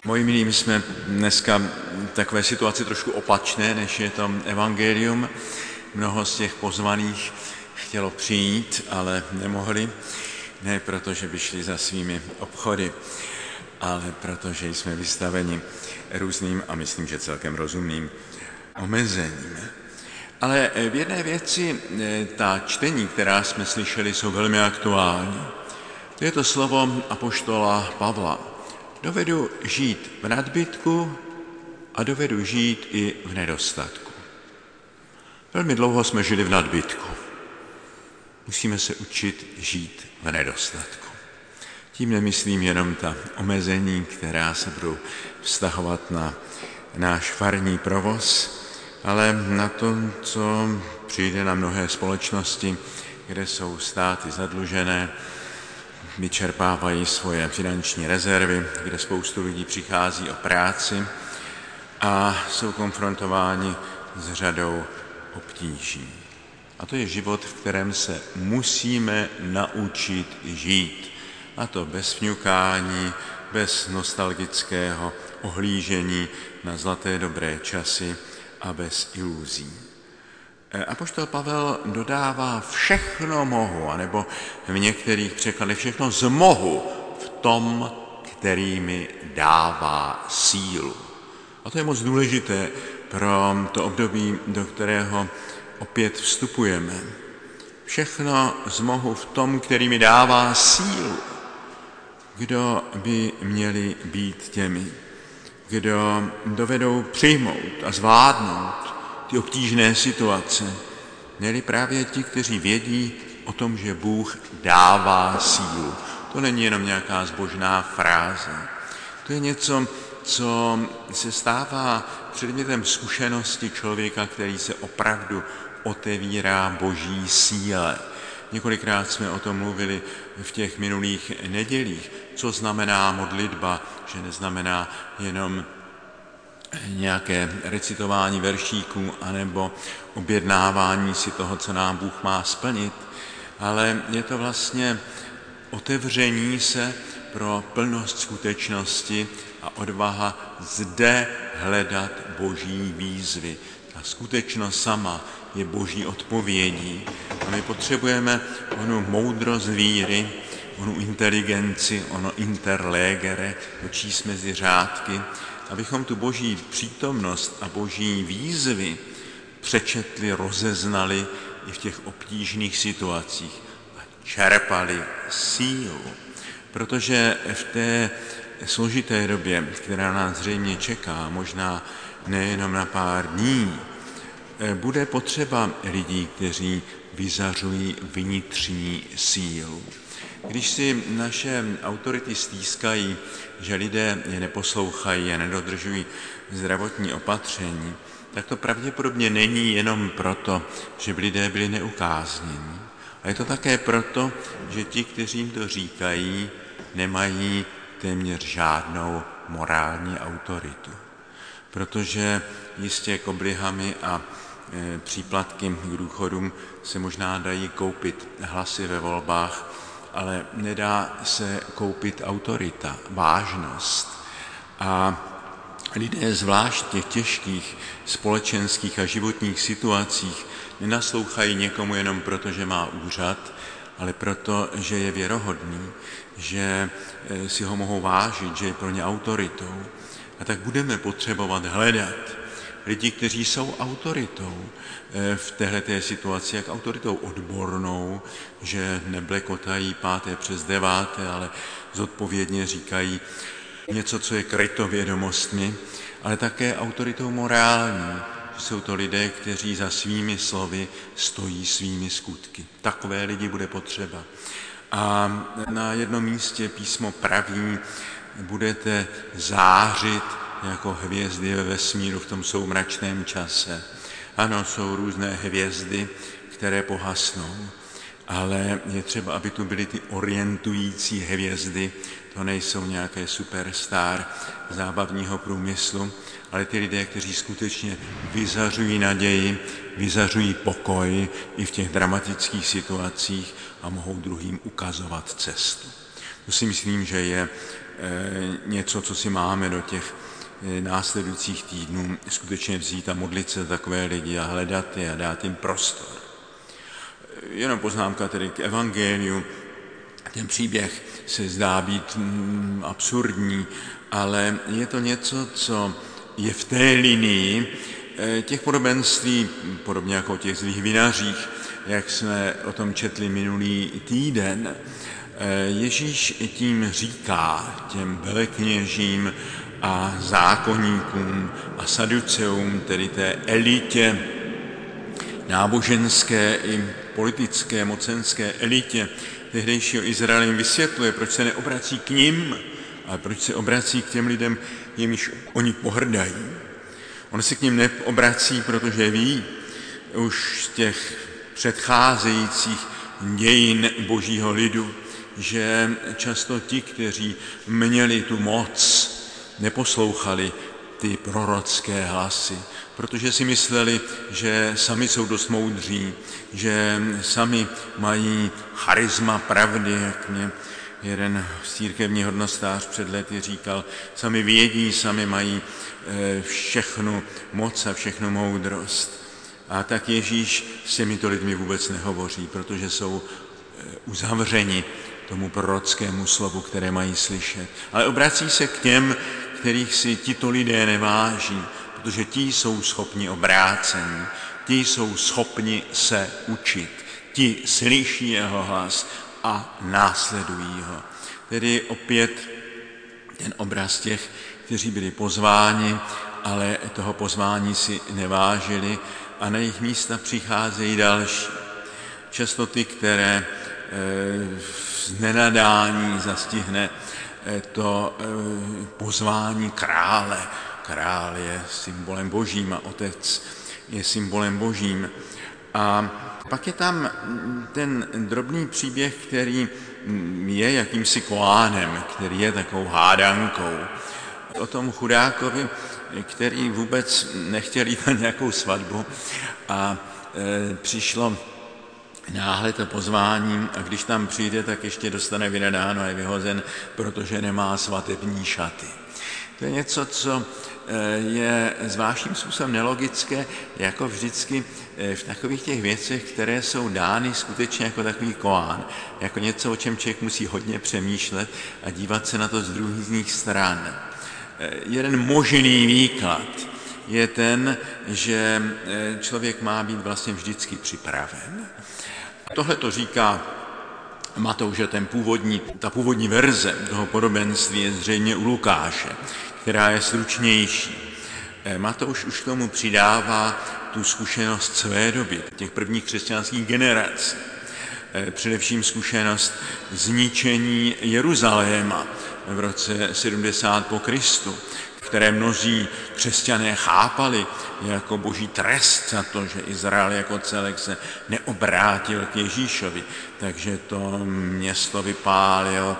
Moji milí, my jsme dneska v takové situaci trošku opačné, než je to evangelium. Mnoho z těch pozvaných chtělo přijít, ale nemohli. Ne proto, že by šli za svými obchody, ale protože jsme vystaveni různým a myslím, že celkem rozumným omezením. Ale v jedné věci ta čtení, která jsme slyšeli, jsou velmi aktuální. To je to slovo apoštola Pavla. Dovedu žít v nadbytku a dovedu žít i v nedostatku. Velmi dlouho jsme žili v nadbytku. Musíme se učit žít v nedostatku. Tím nemyslím jenom ta omezení, která se budou vztahovat na náš farní provoz, ale na to, co přijde na mnohé společnosti, kde jsou státy zadlužené, vyčerpávají svoje finanční rezervy, kde spoustu lidí přichází o práci a jsou konfrontováni s řadou obtíží. A to je život, v kterém se musíme naučit žít. A to bez fňukání, bez nostalgického ohlížení na zlaté dobré časy a bez iluzí. Apoštol Pavel dodává všechno mohu, anebo v některých překladech všechno zmohu v tom, který mi dává sílu. A to je moc důležité pro to období, do kterého opět vstupujeme. Všechno zmohu v tom, který mi dává sílu. Kdo by měli být těmi, kdo dovedou přijmout a zvládnout ty obtížné situace, měli právě ti, kteří vědí o tom, že Bůh dává sílu. To není jenom nějaká zbožná fráze. To je něco, co se stává předmětem zkušenosti člověka, který se opravdu otevírá Boží síle. Několikrát jsme o tom mluvili v těch minulých nedělích, co znamená modlitba, že neznamená jenom nějaké recitování veršíků anebo objednávání si toho, co nám Bůh má splnit, ale je to vlastně otevření se pro plnost skutečnosti a odvaha zde hledat Boží výzvy. Ta skutečnost sama je Boží odpovědí a my potřebujeme onu moudrost víry, onu inteligenci, ono interlegere, číst mezi řádky, abychom tu Boží přítomnost a Boží výzvy přečetli, rozeznali i v těch obtížných situacích a čerpali sílu. Protože v té složité době, která nás zřejmě čeká, možná nejenom na pár dní, bude potřeba lidí, kteří vyzařují vnitřní sílu. Když si naše autority stýskají, že lidé je neposlouchají a nedodržují zdravotní opatření, tak to pravděpodobně není jenom proto, že by lidé byli neukáznění. A je to také proto, že ti, kteří jim to říkají, nemají téměř žádnou morální autoritu. Protože jistě koblihami a příplatky k důchodům se možná dají koupit hlasy ve volbách, ale nedá se koupit autorita, vážnost. A lidé zvlášť v těch těžkých společenských a životních situacích nenaslouchají někomu jenom proto, že má úřad, ale proto, že je věrohodný, že si ho mohou vážit, že je pro ně autoritou. A tak budeme potřebovat hledat lidi, kteří jsou autoritou v téhleté situaci, jak autoritou odbornou, že neblekotají 5. přes 9., ale zodpovědně říkají něco, co je kryto vědomostmi, ale také autoritou morální, že jsou to lidé, kteří za svými slovy stojí svými skutky. Takové lidi bude potřeba. A na jednom místě písmo praví, budete zářit jako hvězdy ve vesmíru v tom soumračném čase. Ano, jsou různé hvězdy, které pohasnou, ale je třeba, aby tu byly ty orientující hvězdy, to nejsou nějaké superstar zábavního průmyslu, ale ty lidé, kteří skutečně vyzařují naději, vyzařují pokoj i v těch dramatických situacích a mohou druhým ukazovat cestu. To si myslím, že je něco, co si máme do těch následujících týdnů skutečně vzít a modlit se za takové lidi a hledat je a dát jim prostor. Jenom poznámka tedy k evangeliu. Ten příběh se zdá být absurdní, ale je to něco, co je v té linii těch podobenství, podobně jako o těch zlých vinařích, jak jsme o tom četli minulý týden. Ježíš tím říká těm velekněžím a zákonníkům a saduceům, tedy té elitě náboženské i politické, mocenské elitě tehdejšího Izraele, jim vysvětluje, proč se neobrací k nim, ale proč se obrací k těm lidem, jimiž oni pohrdají. On se k nim neobrací, protože ví už z těch předcházejících dějin božího lidu, že často ti, kteří měli tu moc, neposlouchali ty prorocké hlasy, protože si mysleli, že sami jsou dost moudří, že sami mají charisma pravdy, jak mě jeden církevní hodnostář před lety říkal, sami vědí, sami mají všechnu moc a všechnu moudrost. A tak Ježíš s těmito lidmi vůbec nehovoří, protože jsou uzavřeni tomu prorockému slovu, které mají slyšet. Ale obrací se k těm, kterých si tito lidé neváží, protože ti jsou schopni obrácení, ti jsou schopni se učit, ti slyší jeho hlas a následují ho. Tedy opět ten obraz těch, kteří byli pozváni, ale toho pozvání si nevážili a na jejich místa přicházejí další. Často ty, které z nenadání zastihne to pozvání krále. Král je symbolem božím a otec je symbolem božím. A pak je tam ten drobný příběh, který je jakýmsi kolánem, který je takovou hádankou. O tom chudákovi, který vůbec nechtěl jít na nějakou svatbu a přišlo náhle to pozvání a když tam přijde, tak ještě dostane vynadáno a je vyhozen, protože nemá svatební šaty. To je něco, co je zvláštním způsobem nelogické, jako vždycky v takových těch věcech, které jsou dány skutečně jako takový koán, jako něco, o čem člověk musí hodně přemýšlet a dívat se na to z druhých stran. Jeden možný výklad je ten, že člověk má být vlastně vždycky připraven. Tohle to říká Matouš, že ta původní verze toho podobenství je zřejmě u Lukáše, která je stručnější. Matouš už k tomu přidává tu zkušenost své doby, těch prvních křesťanských generací. Především zkušenost zničení Jeruzaléma v roce 70 po Kristu, které mnozí křesťané chápali jako boží trest za to, že Izrael jako celek se neobrátil k Ježíšovi. Takže to město vypálil,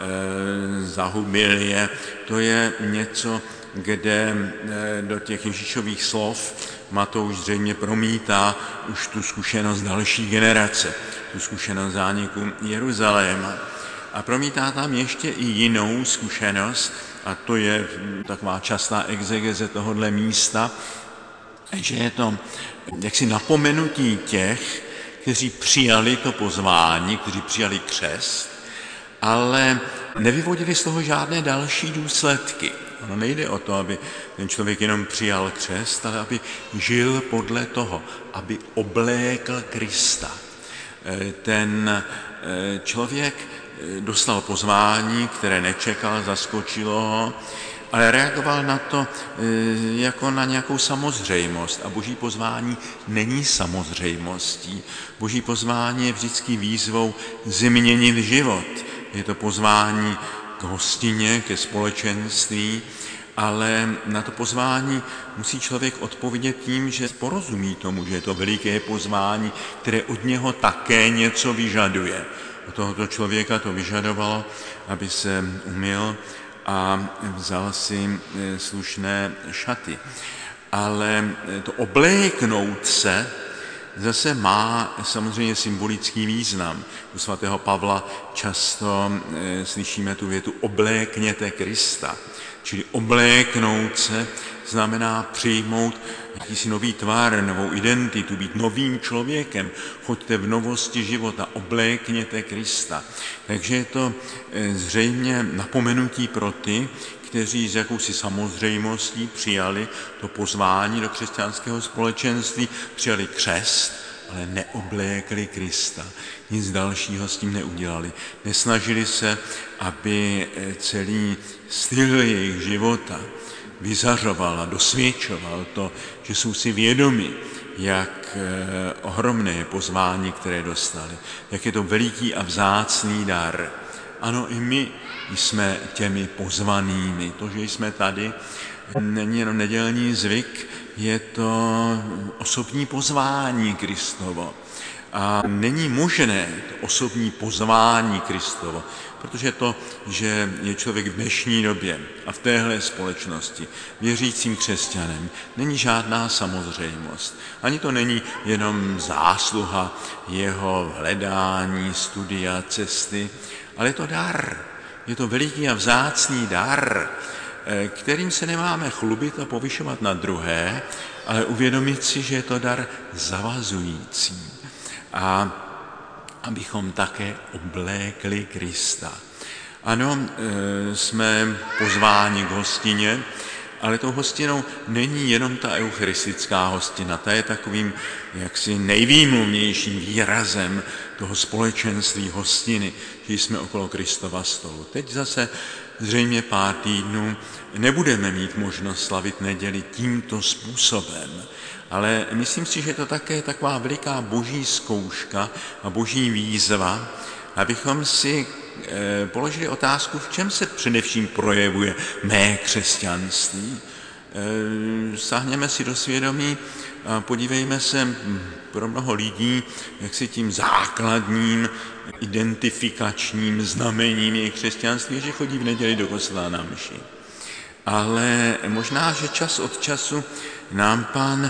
zahubil je. To je něco, kde do těch Ježíšových slov Matouš zřejmě promítá už tu zkušenost další generace, tu zkušenost zániku Jeruzaléma. A promítá tam ještě i jinou zkušenost, a to je taková častá exegeze tohohle místa, že je to jaksi napomenutí těch, kteří přijali to pozvání, kteří přijali křest, ale nevyvodili z toho žádné další důsledky. Ono nejde o to, aby ten člověk jenom přijal křest, ale aby žil podle toho, aby oblékl Krista. Ten člověk dostal pozvání, které nečekal, zaskočilo ho, ale reagoval na to jako na nějakou samozřejmost. A boží pozvání není samozřejmostí. Boží pozvání je vždycky výzvou změnit život. Je to pozvání k hostině, ke společenství, ale na to pozvání musí člověk odpovědět tím, že porozumí tomu, že je to veliké pozvání, které od něho také něco vyžaduje. Od tohoto člověka to vyžadovalo, aby se umyl a vzal si slušné šaty. Ale to obléknout se zase má samozřejmě symbolický význam. U svatého Pavla často slyšíme tu větu oblékněte Krista. Čili obléknout se znamená přijmout jakýsi nový tvar, novou identitu, být novým člověkem. Choďte v novosti života, oblékněte Krista. Takže je to zřejmě napomenutí pro ty, kteří s jakousi samozřejmostí přijali to pozvání do křesťanského společenství, přijali křest, ale neoblékli Krista. Nic dalšího s tím neudělali. Nesnažili se, aby celý styl jejich života vyzařoval a dosvědčoval to, že jsou si vědomi, jak ohromné je pozvání, které dostali. Jak je to veliký a vzácný dar. Ano, i my jsme těmi pozvanými. To, že jsme tady, není jenom nedělní zvyk, je to osobní pozvání Kristovo. A není možné to osobní pozvání Kristovo, protože to, že je člověk v dnešní době a v téhle společnosti věřícím křesťanem, není žádná samozřejmost. Ani to není jenom zásluha jeho hledání, studia, cesty, ale je to dar. Je to veliký a vzácný dar, kterým se nemáme chlubit a povyšovat na druhé, ale uvědomit si, že je to dar zavazující. A abychom také oblékli Krista. Ano, jsme pozváni k hostině, ale tou hostinou není jenom ta eucharistická hostina, ta je takovým jaksi nejvýmluvnějším výrazem toho společenství hostiny, že jsme okolo Kristova stolu. Teď zase zřejmě pár týdnů nebudeme mít možnost slavit neděli tímto způsobem, ale myslím si, že je to také taková veliká boží zkouška a boží výzva, abychom si položili otázku, v čem se především projevuje mé křesťanství. Sáhněme si do svědomí a podívejme se pro mnoho lidí, jak si tím základním identifikačním znamením jejich křesťanství, že chodí v neděli do kostela na mši. Ale možná, že čas od času nám Pán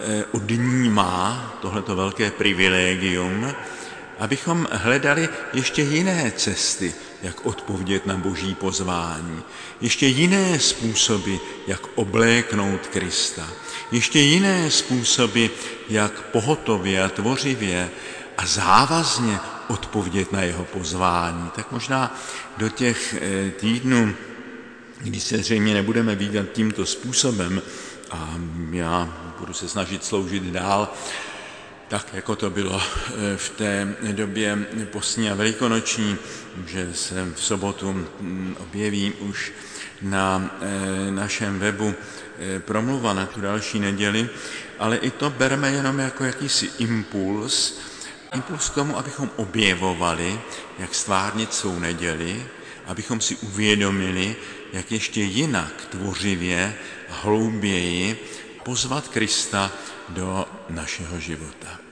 odnímá tohleto velké privilegium, abychom hledali ještě jiné cesty, jak odpovědět na boží pozvání. Ještě jiné způsoby, jak obléknout Krista. Ještě jiné způsoby, jak pohotově a tvořivě a závazně odpovědět na jeho pozvání. Tak možná do těch týdnů, kdy se zřejmě nebudeme vidět tímto způsobem, a já budu se snažit sloužit dál, tak jako to bylo v té době postní a velikonoční, že se v sobotu objeví už na našem webu promluva na tu další neděli, ale i to bereme jenom jako jakýsi impuls k tomu, abychom objevovali, jak stvárnit svou neděli, abychom si uvědomili, jak ještě jinak tvořivě a hlouběji pozvat Krista do našeho života.